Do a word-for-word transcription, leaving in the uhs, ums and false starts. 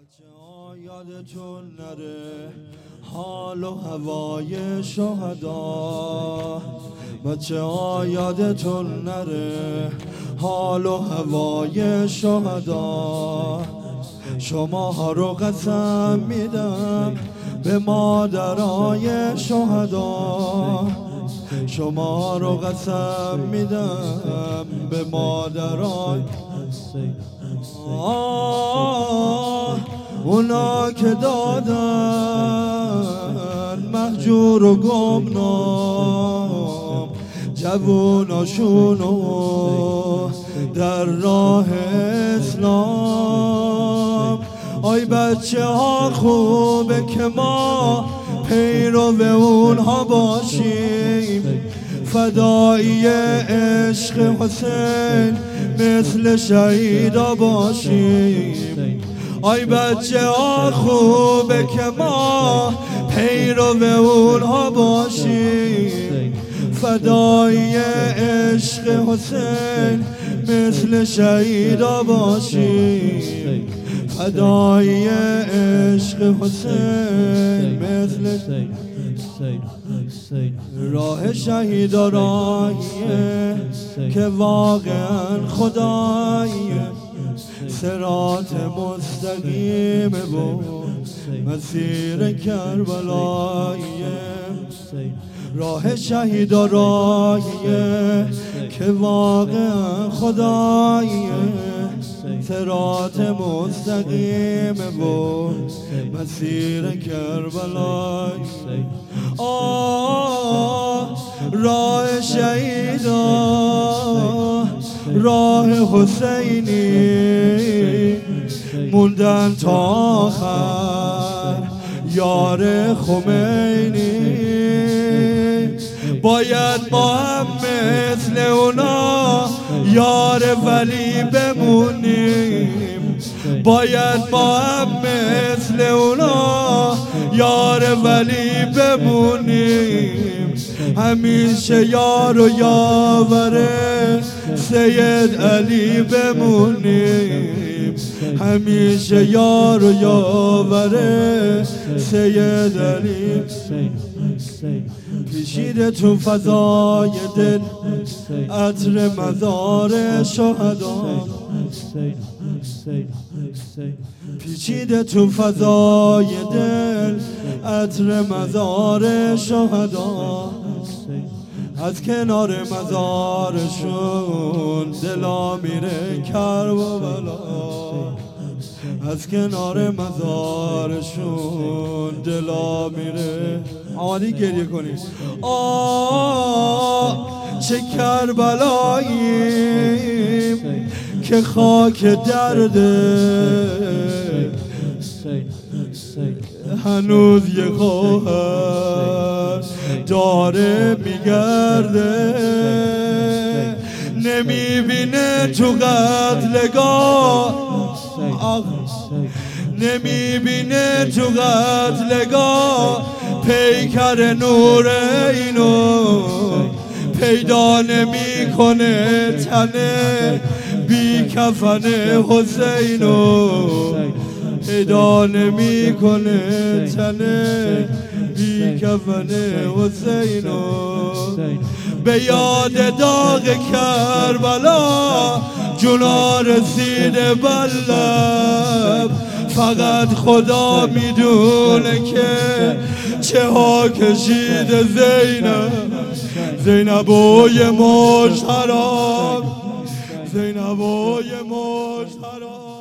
یادتون نره حال و هوای شهدا، بچه ها یادتون نره حال و هوای شهدا. شما ها رو قسم میدم به مادرای شهدا، شما رو قسم میدم به مادرای آه اونا که دادن مهجور و گمنام جووناشونو در راه اسلام. آی بچه ها خوبه که ما پیرو اونها باشیم، فدایی عشق حسین مثل شهیدا باشیم. آی بچه ها خوبه که ما پیرو اونها باشیم، فدایی عشق حسین مثل شهیدا باشیم، فدایی عشق حسین مثل راه شهیدا راهیه که واقعا خداییه، صراط مستقیم و مسیر کربلاییه. راه شهیدا راهیه که واقعا خداییه، صراط مستقیم و مسیر کربلاییه. آه راه شهیدا راه حسینی، موندن تا آخر یار خمینی. باید ما هم مثل اونا یار ولی بمونیم، باید ما هم مثل اونا یار ولی بمونیم، همیشه یار و یاوره سید علی بمونیم، همیشه یار و یاوره سید علی. پیچیده تو فضای دل عطر مزار شهدا، پیچیده تو فضای دل عطر مزار شهدا. از کنار مزارشون دلا میره کربلا، از کنار مزارشون دلا میره. آمادی گریه کنید. آه چه کربلاییم که خاک درده، هنوز یه خواهر داره میگرده، نمیبینه تو قتلگاه، نمیبینه تو قتلگاه پیکر نور اینو، پیدا نمیکنه تنه بی کفن حسینو، پیدا نمیکنه تنه بی کفن حسینو. به یاد داغ کربلا جونا رسیده بلب، فقط خدا میدونه که چه ها کشیده زینب، زینبوی مجترا، زینبوی مجترا.